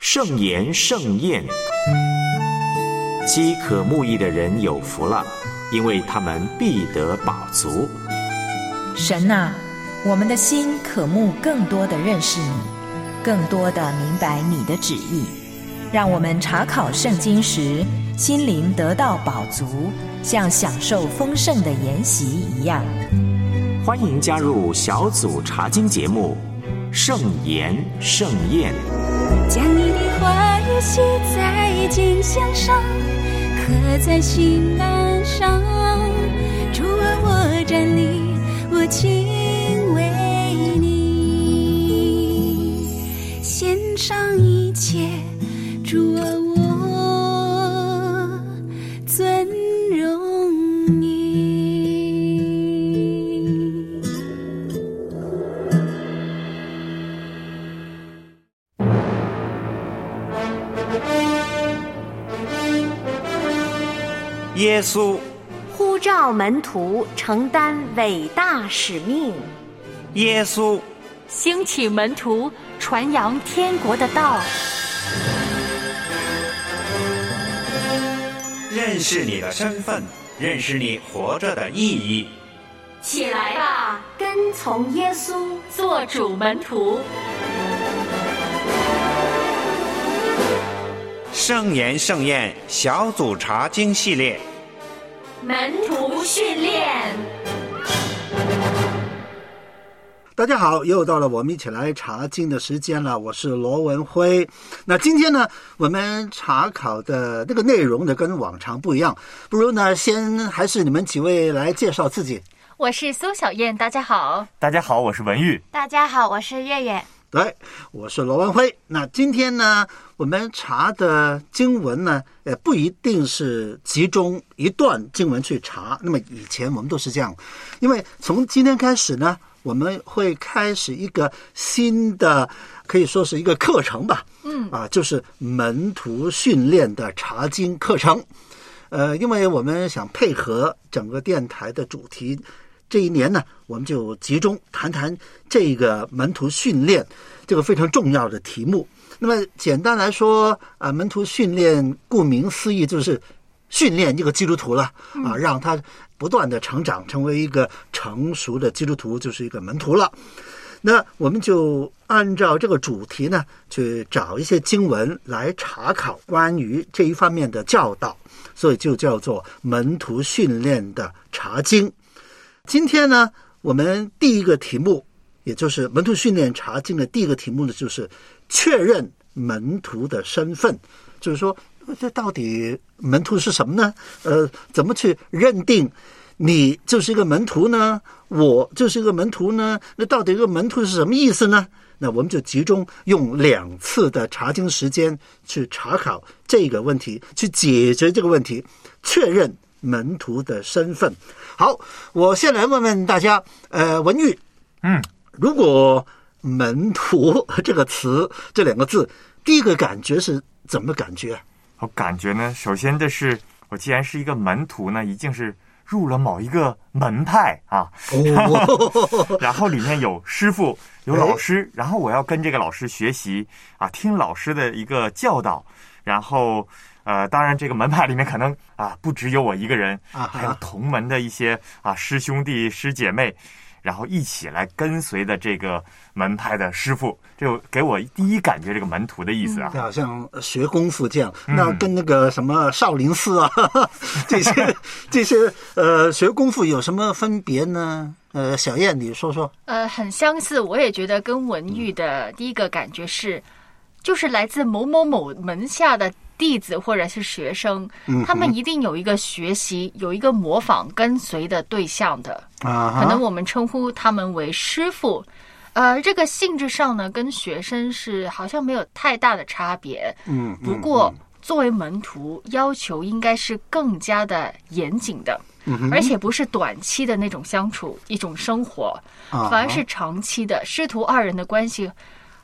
圣言盛宴，饥渴慕义的人有福了，因为他们必得饱足。 神啊，我们的心渴慕更多的认识你，更多的明白你的旨意，让我们查考圣经时，心灵得到饱足，像享受丰盛的筵席一样。 欢迎加入小组查经节目《圣言盛宴》， 将你的话语写在经箱上，刻在心栏上。主啊，我站立，我敬畏你，献上一切。主啊，我尊荣你。 耶稣呼召门徒承担伟大使命， 耶稣兴起门徒传扬天国的道。 认识你的身份，认识你活着的意义。 起来吧，跟从耶稣， 做主门徒。 圣言盛宴小组查经系列， 门徒训练。 大家好，又到了我们一起来查经的时间了，我是罗文辉。那今天呢，我们查考的那个内容呢，跟往常不一样，不如呢，先还是你们几位来介绍自己。 我是苏小燕，大家好。 大家好，我是文玉。 大家好，我是月月。 对，我是罗文辉。那今天呢，我们查的经文呢，不一定是集中一段经文去查。那么以前我们都是这样，因为从今天开始呢，我们会开始一个新的，可以说是一个课程吧。就是门徒训练的查经课程。因为我们想配合整个电台的主题。这一年呢，我们就集中谈谈这个门徒训练这个非常重要的题目。那么简单来说门徒训练顾名思义就是训练一个基督徒了让他不断的成长，成为一个成熟的基督徒，就是一个门徒了。那我们就按照这个主题呢，去找一些经文来查考关于这一方面的教导，所以就叫做门徒训练的查经。今天呢，我们第一个题目，也就是门徒训练查经的第一个题目呢，就是确认门徒的身份。就是说，这到底门徒是什么呢？怎么去认定你就是一个门徒呢？我就是一个门徒呢？那到底一个门徒是什么意思呢？那我们就集中用2次的查经时间去查考这个问题，去解决这个问题，确认门徒的身份。好，我先来问问大家，文玉，如果门徒这个词，这2个字，第一个感觉是怎么感觉？ 我感觉呢，首先这是我既然是一个门徒呢，一定是入了某一个门派啊，然后里面有师傅有老师，然后我要跟这个老师学习啊，听老师的一个教导，然后当然这个门派里面可能不只有我一个人，还有同门的一些师兄弟师姐妹，然后一起来跟随的这个门派的师傅，就给我第一感觉这个门徒的意思啊， 好像学功夫这样。那跟那个什么少林寺啊这些学功夫有什么分别呢？小燕你说说。 很相似，我也觉得跟文玉的第一个感觉是，就是来自某某某门下的弟子或者是学生，他们一定有一个学习，有一个模仿跟随的对象的，可能我们称呼他们为师傅。这个性质上呢，跟学生是好像没有太大的差别。不过作为门徒，要求应该是更加的严谨的，而且不是短期的那种相处一种生活，反而是长期的师徒2人的关系。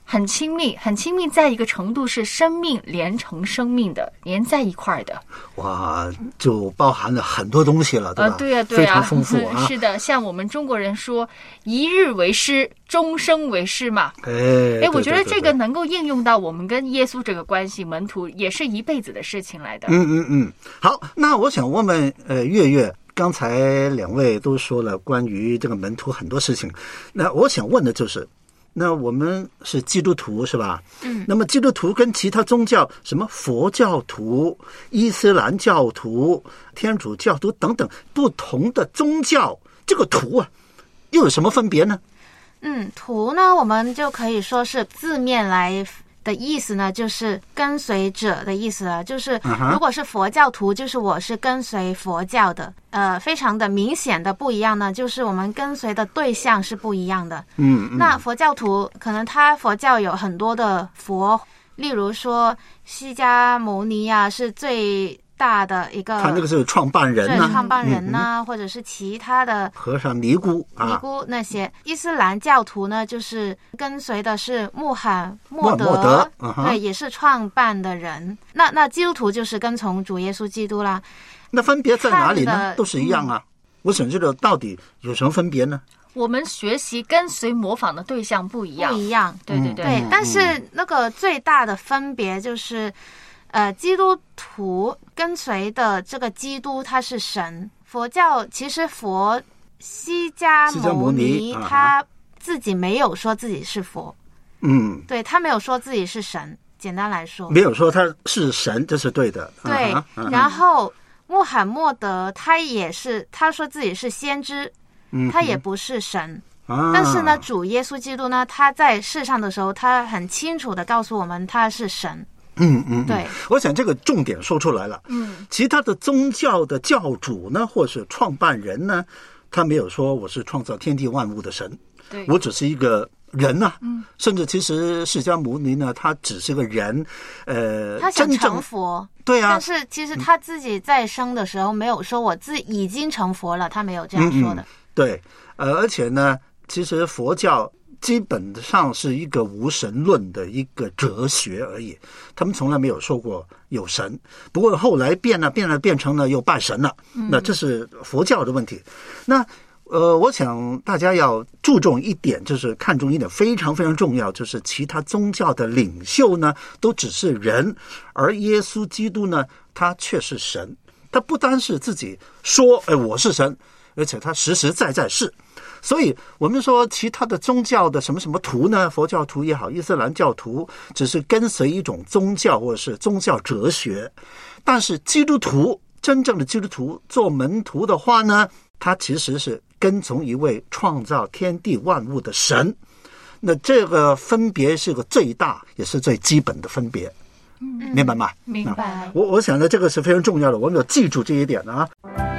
很亲密，很亲密，在一个程度是生命连成生命的，连在一块儿的。 哇，就包含了很多东西了，对吧？ 对呀， 非常丰富啊。 是的，像我们中国人说“一日为师，终生为师”嘛。我觉得这个能够应用到我们跟耶稣这个关系，门徒也是一辈子的事情来的。 好，那我想问问月月。刚才两位都说了关于这个门徒很多事情，那我想问的就是，那我们是基督徒是吧？那么基督徒跟其他宗教，什么佛教徒、伊斯兰教徒、天主教徒等等不同的宗教，这个徒啊，又有什么分别呢？ 徒呢，我们就可以说是字面来的意思呢，就是跟随者的意思了。就是如果是佛教徒，就是我是跟随佛教的。非常的明显的不一样呢，就是我们跟随的对象是不一样的。那佛教徒可能他佛教有很多的佛，例如说释迦牟尼啊，是最大的一个， 他那个是创办人对，创办人呐，或者是其他的和尚尼姑那些。伊斯兰教徒呢，就是跟随的是穆罕默德，对，也是创办的人。那基督徒就是跟从主耶稣基督啦。 那分别在哪里呢？都是一样啊。我想知道到底有什么分别呢？ 我们学习跟随模仿的对象不一样， 对。但是那个最大的分别就是。基督徒跟随的这个基督他是神，佛教其实佛释迦牟尼他自己没有说自己是佛，对，他没有说自己是神，简单来说没有说他是神，这是对的。 对，然后穆罕默德他也是，他说自己是先知，他也不是神。但是呢，主耶稣基督呢，他在世上的时候，他很清楚的告诉我们他是神。对， 我想这个重点说出来了。其他的宗教的教主呢，或是创办人呢，他没有说我是创造天地万物的神， 对， 我只是一个人呐。甚至其实释迦牟尼呢，他只是个人， 他想成佛， 对啊。 但是其实他自己在生的时候没有说我自己已经成佛了，他没有这样说的。 对，而且呢，其实佛教基本上是一个无神论的一个哲学而已，他们从来没有说过有神。不过后来变成了又拜神了，那这是佛教的问题。那我想大家要注重一点，就是看重一点非常非常重要，就是其他宗教的领袖呢都只是人，而耶稣基督呢他却是神。他不单是自己说我是神，而且他实实在在是。所以我们说其他的宗教的什么什么徒呢，佛教徒也好，伊斯兰教徒只是跟随一种宗教或者是宗教哲学，但是基督徒，真正的基督徒做门徒的话呢，他其实是跟从一位创造天地万物的神。那这个分别是个最大也是最基本的分别。明白吗？ 明白。 我想呢，这个是非常重要的，我们要记住这一点啊。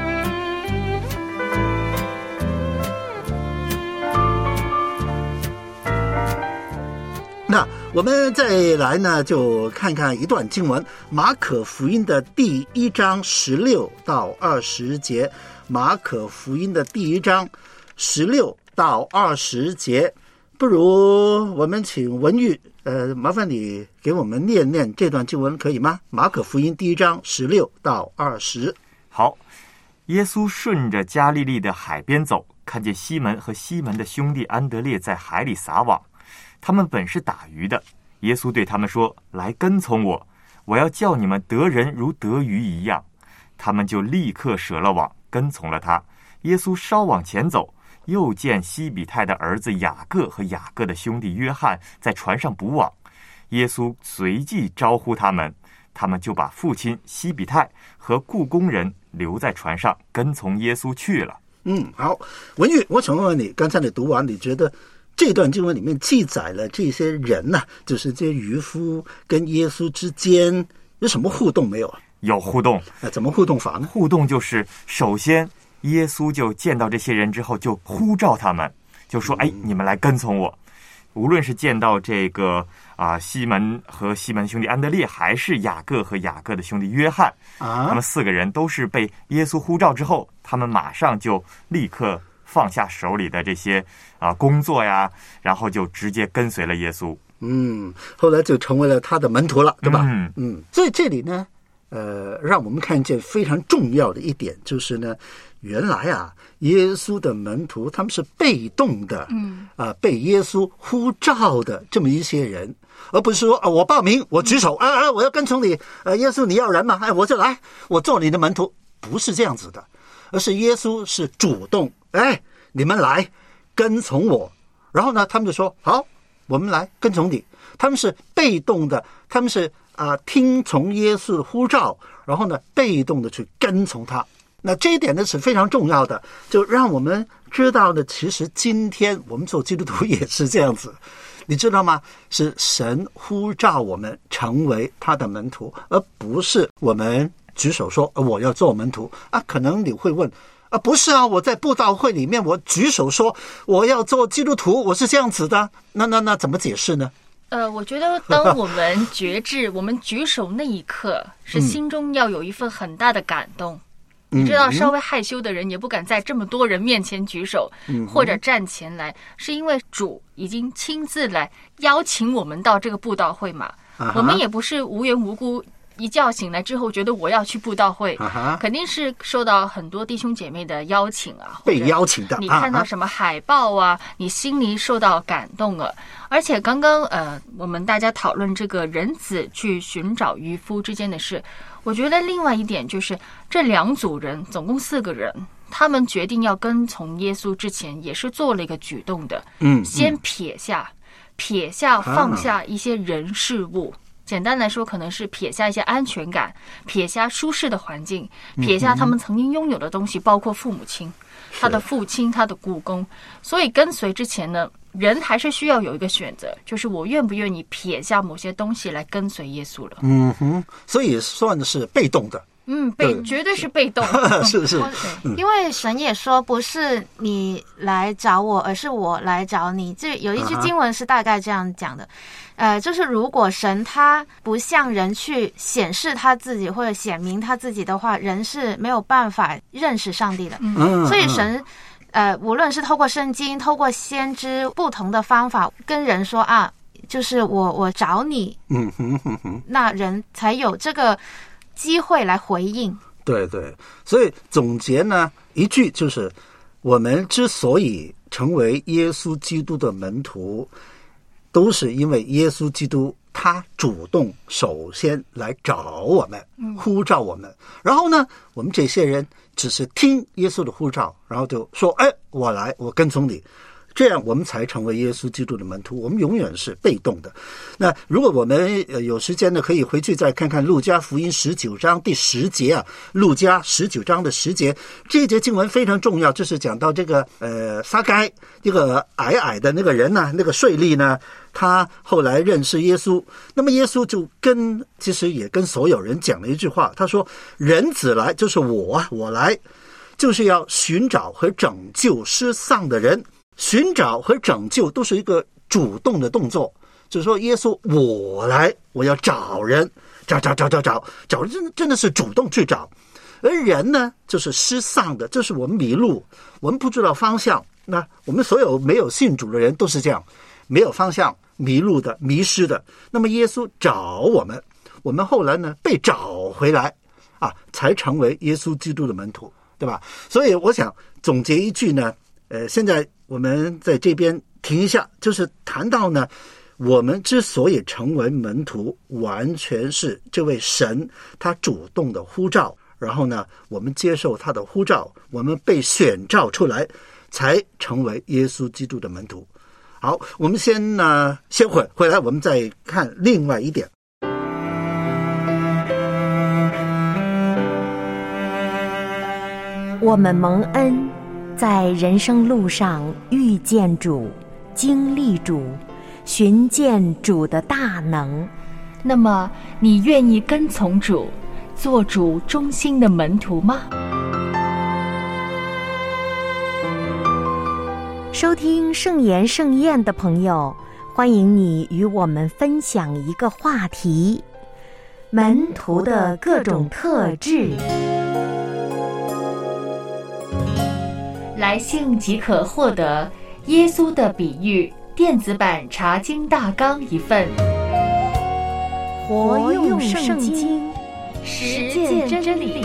那我们再来呢，就看看一段经文，马可福音的第1章16到20节。马可福音的第1章16到20节，不如我们请文玉，麻烦你给我们念念这段经文可以吗？马可福音第1章16到20。 好，耶稣顺着加利利的海边走，看见西门和西门的兄弟安德烈在海里撒网。他们本是打鱼的，耶稣对他们说：“来跟从我，我要叫你们得人如得鱼一样。”他们就立刻舍了网，跟从了他。耶稣稍往前走，又见西比泰的儿子雅各和雅各的兄弟约翰在船上捕网。耶稣随即招呼他们，他们就把父亲西比泰和雇工人留在船上，跟从耶稣去了。 好，文玉，我想问问你，刚才你读完，你觉得这段经文里面记载了这些人呢，就是这些渔夫跟耶稣之间有什么互动没有啊？ 有互动。 怎么互动法呢？ 互动就是首先耶稣就见到这些人之后就呼召他们，就说你们来跟从我。无论是见到这个西门和西门兄弟安德烈，还是雅各和雅各的兄弟约翰，他们4个人都是被耶稣呼召之后，他们马上就立刻放下手里的这些工作呀，然后就直接跟随了耶稣。 后来就成为了他的门徒了，对吧？所以这里呢，让我们看见非常重要的一点，就是呢，原来啊，耶稣的门徒他们是被动的，被耶稣呼召的这么一些人，而不是说我报名，我举手，我要跟从你，耶稣你要人吗？我就来，我做你的门徒，不是这样子的，而是耶稣是主动，你们来跟从我，然后呢，他们就说好，我们来跟从你。他们是被动的，他们是听从耶稣的呼召，然后呢，被动的去跟从他。那这一点呢是非常重要的，就让我们知道呢，其实今天我们做基督徒也是这样子，你知道吗？是神呼召我们成为他的门徒，而不是我们举手说我要做门徒啊。可能你会问不是啊，我在布道会里面我举手说我要做基督徒，我是这样子的，那怎么解释呢？ 我觉得当我们觉知我们举手那一刻，是心中要有一份很大的感动。你知道，稍微害羞的人也不敢在这么多人面前举手，或者站前来，是因为主已经亲自来邀请我们到这个布道会嘛。我们也不是无缘无故一觉醒来之后觉得我要去布道会，肯定是受到很多弟兄姐妹的邀请啊， 被邀请的。 你看到什么海报啊，你心里受到感动了。而且刚刚我们大家讨论这个人子去寻找渔夫之间的事，我觉得另外一点就是这两组人总共4个人，他们决定要跟从耶稣之前也是做了一个举动的，先撇下放下一些人事物。简单来说，可能是撇下一些安全感，撇下舒适的环境，撇下他们曾经拥有的东西，包括父母亲，他的父亲，他的雇工。所以跟随之前呢，人还是需要有一个选择，就是我愿不愿意撇下某些东西来跟随耶稣了。 所以算的是被动的。 绝对是被动。 是因为神也说不是你来找我，而是我来找你。这有一句经文是大概这样讲的，就是如果神他不向人去显示他自己或者显明他自己的话，人是没有办法认识上帝的。所以神无论是透过圣经，透过先知不同的方法跟人说就是我找你，那人才有这个机会来回应。 对，所以总结呢一句就是，我们之所以成为耶稣基督的门徒，都是因为耶稣基督他主动首先来找我们，呼召我们，然后呢我们这些人只是听耶稣的呼召，然后就说我来，我跟从你，这样我们才成为耶稣基督的门徒。我们永远是被动的。那如果我们有时间呢，可以回去再看看路加福音19章第10节啊，路加19章的10节，这一节经文非常重要，就是讲到这个撒该，一个矮的那个人呢，那个税吏呢，他后来认识耶稣，那么耶稣就其实也跟所有人讲了一句话，他说人子来，就是我来，就是要寻找和拯救失丧的人。寻找和拯救都是一个主动的动作，就是说耶稣我来，我要找人，找人，真的是主动去找。而人呢，就是失丧的，就是我们迷路，我们不知道方向。那我们所有没有信主的人都是这样，没有方向，迷路的，迷失的。那么耶稣找我们，我们后来呢被找回来才成为耶稣基督的门徒，对吧？所以我想总结一句呢，现在我们在这边停一下，就是谈到呢，我们之所以成为门徒，完全是这位神他主动的呼召，然后呢，我们接受他的呼召，我们被选召出来，才成为耶稣基督的门徒。好，我们先会回来，我们再看另外一点。 我们蒙恩，在人生路上遇见主，经历主，寻见主的大能。 那么你愿意跟从主，做主忠心的门徒吗？ 收听圣言盛宴的朋友，欢迎你与我们分享一个话题：门徒的各种特质。来信即可获得耶稣的比喻电子版查经大纲一份， 活用圣经， 实践真理。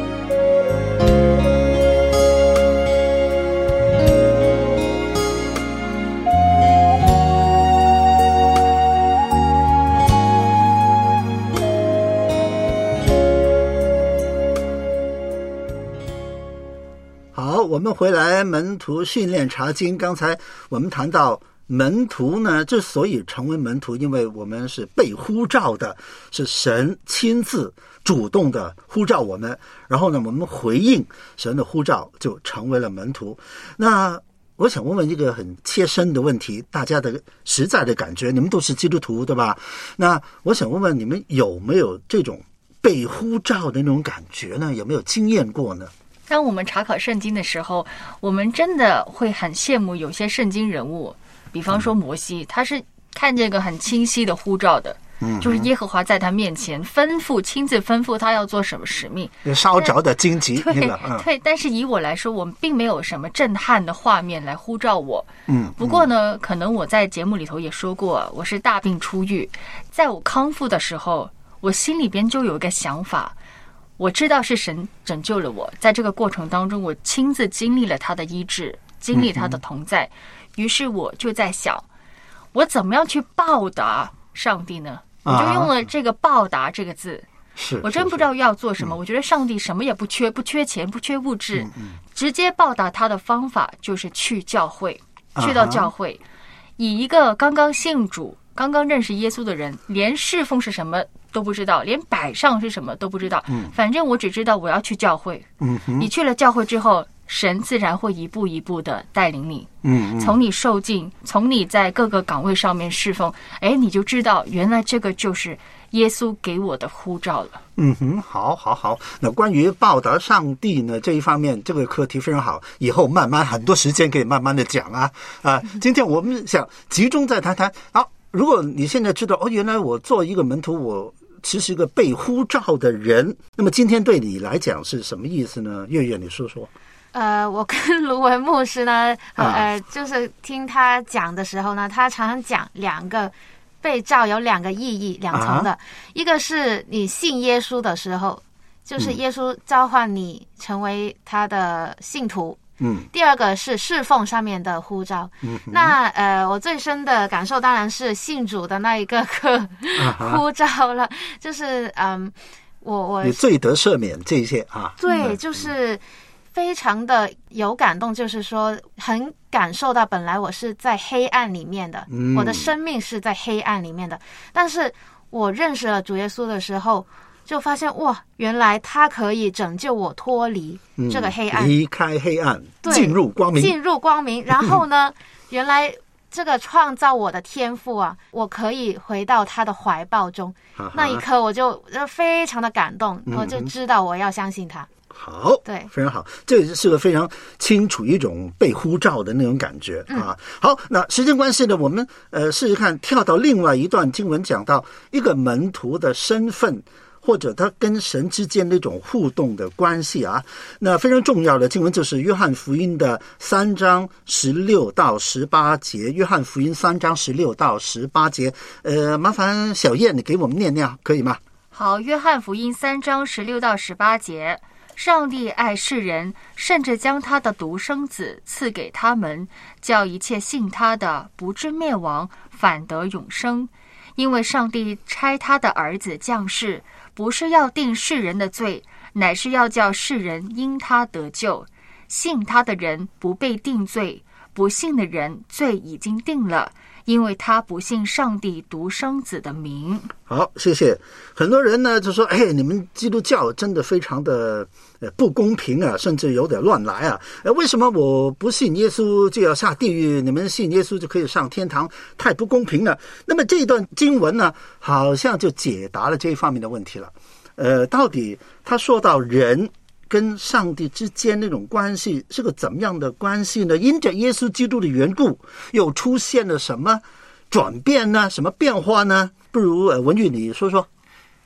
好，我们回来门徒训练查经。刚才我们谈到门徒呢，之所以成为门徒，因为我们是被呼召的，是神亲自主动的呼召我们，然后呢，我们回应神的呼召，就成为了门徒。那我想问问一个很切身的问题，大家的实在的感觉，你们都是基督徒对吧？那我想问问你们有没有这种被呼召的那种感觉呢？有没有经验过呢？ 当我们查考圣经的时候，我们真的会很羡慕有些圣经人物，比方说摩西，他是看见一个很清晰的呼召的，就是耶和华在他面前亲自吩咐他要做什么使命， 烧着的荆棘。 对，但是以我来说，我们并没有什么震撼的画面来呼召我。不过呢，可能我在节目里头也说过，我是大病初愈，在我康复的时候，我心里边就有一个想法。我知道是神拯救了我，在这个过程当中，我亲自经历了他的医治，经历他的同在。于是我就在想，我怎么样去报答上帝呢？我就用了这个报答这个字。我真不知道要做什么。我觉得上帝什么也不缺，不缺钱，不缺物质，直接报答他的方法就是去教会，去到教会，以一个刚刚信主、刚刚认识耶稣的人，连侍奉是什么都不知道，连摆上是什么都不知道，反正我只知道我要去教会。你去了教会之后，神自然会一步一步的带领你，从你受尽，从你在各个岗位上面侍奉，你就知道原来这个就是耶稣给我的呼召了。 好。那关于报答上帝呢这一方面，这个课题非常好，以后慢慢很多时间可以慢慢的讲啊。今天我们想集中在谈谈如果你现在知道原来我做一个门徒，我其实一个被呼召的人，那么今天对你来讲是什么意思呢？月月你说说。 我跟卢文牧师呢，就是听他讲的时候呢，他常常讲两个被召有两个意义，两层的。一个是你信耶稣的时候，就是耶稣召唤你成为他的信徒。第二个是侍奉上面的呼召。那我最深的感受当然是信主的那一个呼召了，就是我你罪得赦免这些对，就是非常的有感动，就是说很感受到本来我是在黑暗里面的，我的生命是在黑暗里面的，但是我认识了主耶稣的时候，就发现哇，原来他可以拯救我脱离这个黑暗， 离开黑暗，进入光明。然后呢，原来这个创造我的天父我可以回到他的怀抱中。那一刻我就非常的感动，我就知道我要相信他。 好，对，非常好，这是个非常清楚一种被呼召的那种感觉好，那时间关系呢，我们试试看跳到另外一段经文，讲到一个门徒的身份，或者他跟神之间那种互动的关系那非常重要的经文就是约翰福音的3章16到18节。约翰福音3章16到18节，麻烦小燕你给我们念念可以吗？ 好，约翰福音3章16到18节。上帝爱世人，甚至将他的独生子赐给他们，叫一切信他的不至灭亡，反得永生。因为上帝差他的儿子降世，不是要定世人的罪，乃是要叫世人因他得救。信他的人不被定罪，不信的人罪已经定了，因为他不信上帝独生子的名。 好，谢谢。很多人呢就说你们基督教真的非常的不公平甚至有点乱来为什么我不信耶稣就要下地狱，你们信耶稣就可以上天堂，太不公平了。那么这一段经文呢，好像就解答了这一方面的问题了。到底他说到人跟上帝之间那种关系是个怎么样的关系呢？因着耶稣基督的缘故，又出现了什么转变呢？什么变化呢？不如文玉你说说。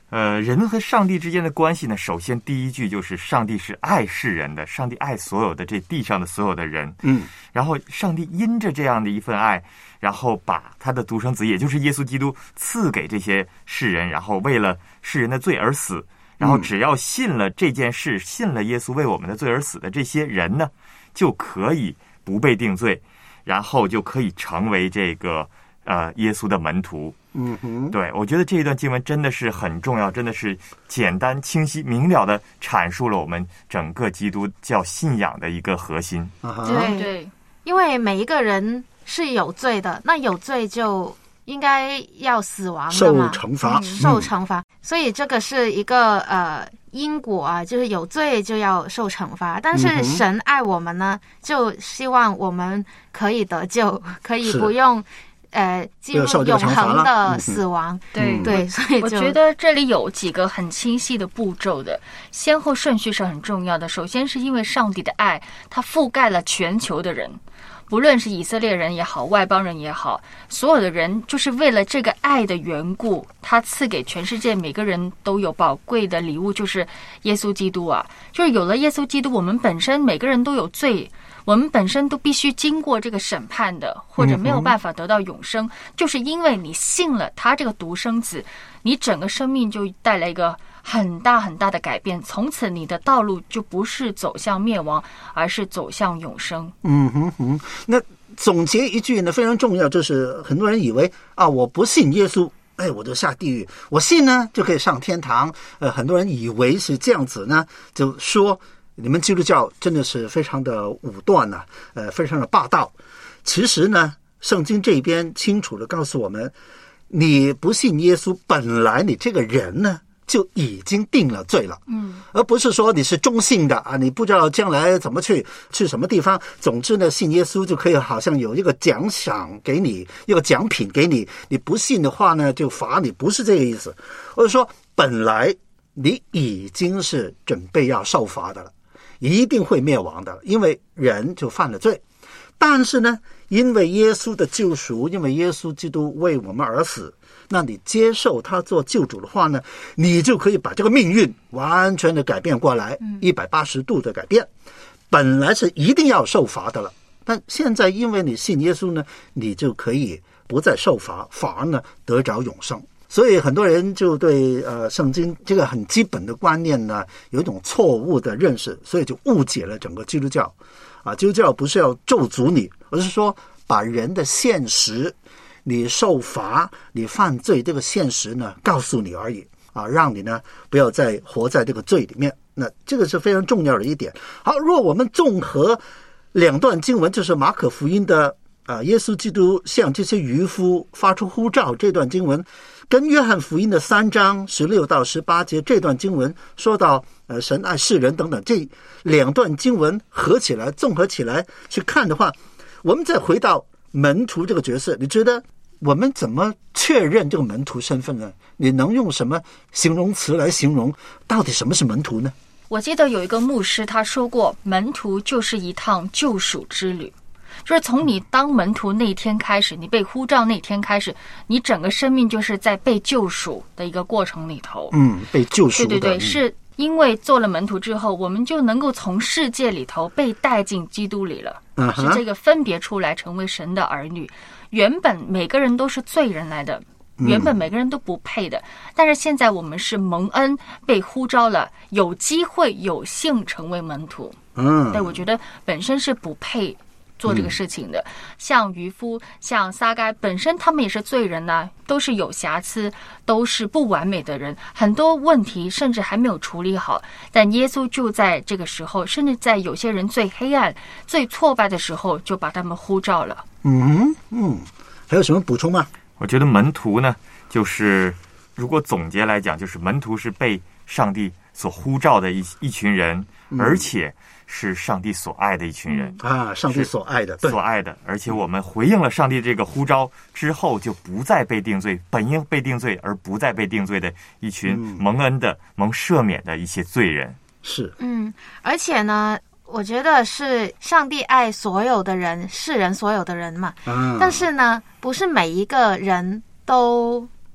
人和上帝之间的关系呢，首先第一句就是上帝是爱世人的，上帝爱所有的这地上的所有的人。然后上帝因着这样的一份爱，然后把他的独生子，也就是耶稣基督赐给这些世人，然后为了世人的罪而死。然后只要信了这件事，信了耶稣为我们的罪而死的这些人呢，就可以不被定罪，然后就可以成为这个耶稣的门徒。对，我觉得这一段经文真的是很重要，真的是简单清晰明了的阐述了我们整个基督教信仰的一个核心。 对，因为每一个人是有罪的，那有罪就应该要死亡的嘛，受惩罚。所以这个是一个因果啊，就是有罪就要受惩罚。但是神爱我们呢，就希望我们可以得救，可以不用进入永恒的死亡。对，所以我觉得这里有几个很清晰的步骤的，先后顺序是很重要的。首先是因为上帝的爱，它覆盖了全球的人，不论是以色列人也好，外邦人也好，所有的人就是为了这个爱的缘故，他赐给全世界每个人都有宝贵的礼物，就是耶稣基督啊。就是有了耶稣基督，我们本身每个人都有罪，我们本身都必须经过这个审判的，或者没有办法得到永生，就是因为你信了他这个独生子，你整个生命就带来一个很大很大的改变，从此你的道路就不是走向灭亡，而是走向永生。 那总结一句呢，非常重要，就是很多人以为我不信耶稣，我就下地狱；我信呢就可以上天堂。很多人以为是这样子呢，就说你们基督教真的是非常的武断啊，非常的霸道。其实呢，圣经这边清楚的告诉我们，你不信耶稣，本来你这个人呢就已经定了罪了，而不是说你是中性的啊，你不知道将来怎么去什么地方。总之呢，信耶稣就可以好像有一个奖赏给你，一个奖品给你，你不信的话呢就罚你，不是这个意思。或者说本来你已经是准备要受罚的了，一定会灭亡的，因为人就犯了罪。但是呢，因为耶稣的救赎，因为耶稣基督为我们而死，那你接受他做救主的话呢，你就可以把这个命运完全的改变过来，180度的改变。本来是一定要受罚的了，但现在因为你信耶稣呢，你就可以不再受罚，反而呢得着永生。所以很多人就对圣经这个很基本的观念呢有一种错误的认识，所以就误解了整个基督教。基督教不是要咒诅你，而是说把人的现实，你受罚你犯罪这个现实呢告诉你而已让你呢不要再活在这个罪里面。那这个是非常重要的一点。好，若我们综合两段经文，就是马可福音的耶稣基督向这些渔夫发出呼召这段经文，跟约翰福音的3章16到18节这段经文说到神爱世人等等，这两段经文合起来，综合起来去看的话，我们再回到门徒这个角色，你觉得我们怎么确认这个门徒身份呢？你能用什么形容词来形容到底什么是门徒呢？ 我记得有一个牧师他说过，门徒就是一趟救赎之旅，就是从你当门徒那天开始，你被呼召那天开始，你整个生命就是在被救赎的一个过程里头。 被救赎的。 对，是因为做了门徒之后，我们就能够从世界里头被带进基督里了，是这个分别出来成为神的儿女。原本每个人都是罪人来的，原本每个人都不配的，但是现在我们是蒙恩被呼召了，有机会有幸成为门徒。对，我觉得本身是不配做这个事情的。像渔夫，像撒该，本身他们也是罪人呐，都是有瑕疵，都是不完美的人，很多问题甚至还没有处理好。但耶稣就在这个时候，甚至在有些人最黑暗、最挫败的时候，就把他们呼召了。 还有什么补充吗？ 我觉得门徒呢，就是如果总结来讲，就是门徒是被上帝所呼召的一群人，而且是上帝所爱的一群人上帝所爱的， 所爱的。而且我们回应了上帝这个呼召之后，就不再被定罪，本应被定罪而不再被定罪的一群蒙恩的、蒙赦免的一些罪人。 是， 而且呢，我觉得是上帝爱所有的人，世人所有的人嘛。但是呢，不是每一个人都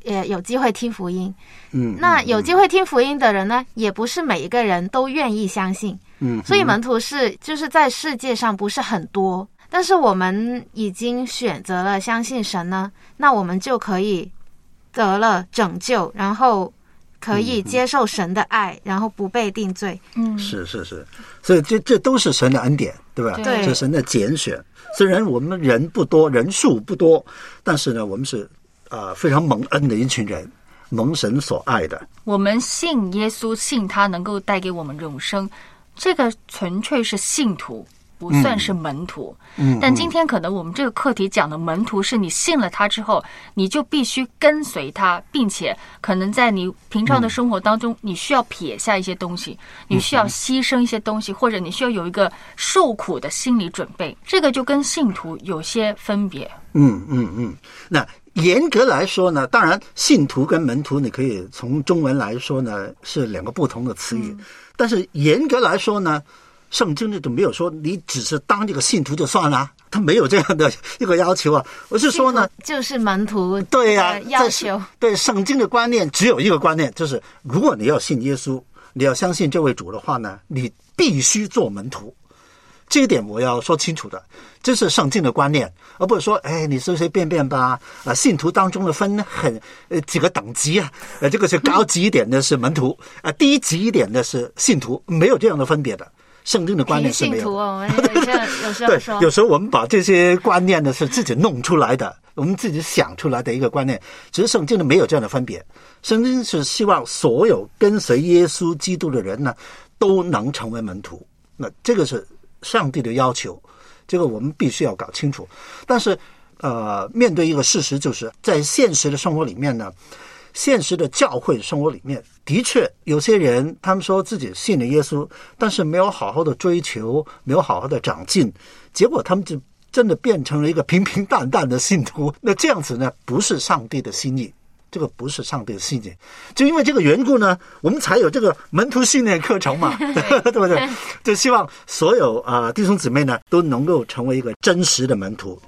也有机会听福音。那有机会听福音的人呢，也不是每一个人都愿意相信。所以门徒就是在世界上不是很多，但是我们已经选择了相信神呢，那我们就可以得了拯救，然后可以接受神的爱，然后不被定罪。 是，所以这都是神的恩典，对吧？ 对， 这是神的拣选。虽然我们人不多，人数不多，但是呢，我们是非常蒙恩的一群人，蒙神所爱的。 我们信耶稣，信他能够带给我们永生，这个纯粹是信徒，不算是门徒。但今天可能我们这个课题讲的门徒是你信了他之后，你就必须跟随他，并且可能在你平常的生活当中，你需要撇下一些东西，你需要牺牲一些东西，或者你需要有一个受苦的心理准备，这个就跟信徒有些分别。 那严格来说呢，当然信徒跟门徒你可以从中文来说呢是两个不同的词语，但是严格来说呢，圣经里都没有说你只是当这个信徒就算了，他没有这样的一个要求啊。我是说呢， 就是门徒对呀， 要求。 对圣经的观念只有一个观念，就是如果你要信耶稣，你要相信这位主的话呢，你必须做门徒。这一点我要说清楚的，这是圣经的观念，而不是说，你随随便便吧。信徒当中的分几个等级啊，这个是高级一点的是门徒，低级一点的是信徒，没有这样的分别的。圣经的观念是没有的。 信徒我们有时候说， 对，有时候我们把这些观念呢是自己弄出来的，我们自己想出来的一个观念，只是圣经的没有这样的分别。圣经是希望所有跟随耶稣基督的人呢，都能成为门徒。那这个是上帝的要求，这个我们必须要搞清楚。但是面对一个事实，就是在现实的生活里面呢，现实的教会生活里面，的确有些人他们说自己信了耶稣，但是没有好好的追求，没有好好的长进，结果他们就真的变成了一个平平淡淡的信徒。那这样子呢，不是上帝的心意，这个不是上帝的心意。就因为这个缘故呢，我们才有这个门徒训练课程嘛，对不对？就希望所有弟兄姊妹呢，都能够成为一个真实的门徒。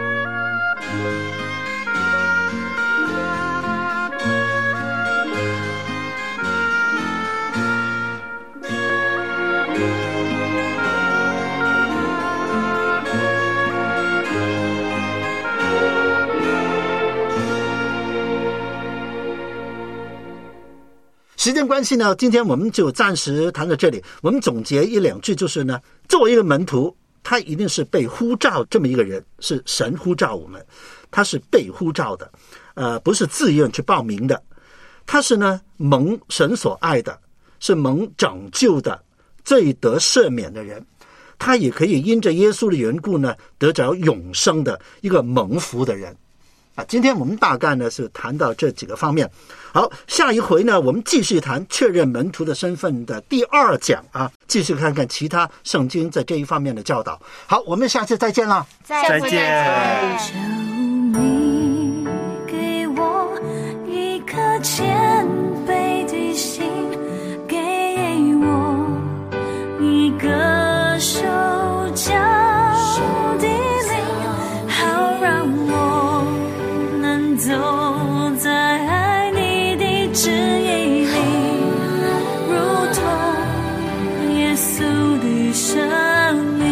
时间关系呢，今天我们就暂时谈到这里。我们总结一两句，就是呢，作为一个门徒，他一定是被呼召这么一个人，是神呼召我们，他是被呼召的，不是自愿去报名的。他是呢蒙神所爱的，是蒙拯救的，罪得赦免的人。他也可以因着耶稣的缘故呢，得着永生的一个蒙福的人。今天我们大概呢是谈到这几个方面。好，下一回呢我们继续谈确认门徒的身份的第二讲啊，继续看看其他圣经在这一方面的教导。好，我们下次再见了， 再见。 求你给我一颗谦卑的心，给我一个受教的灵，好让我能走在你的旨意里，如同耶稣的生命，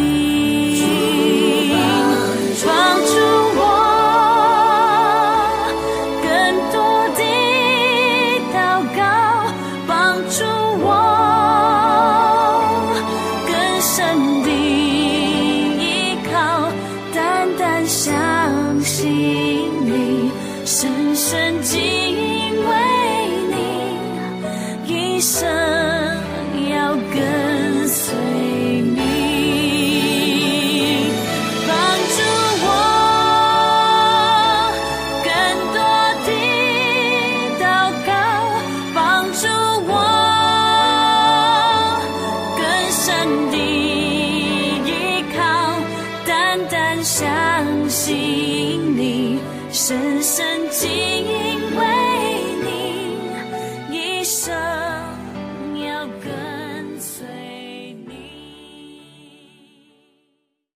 帮助我更多的祷告，帮助我更深的依靠，单单相信你，深深敬畏你，一生要跟随你，帮助我更多的祷告，帮助我更深的依靠，单单相信你，深深敬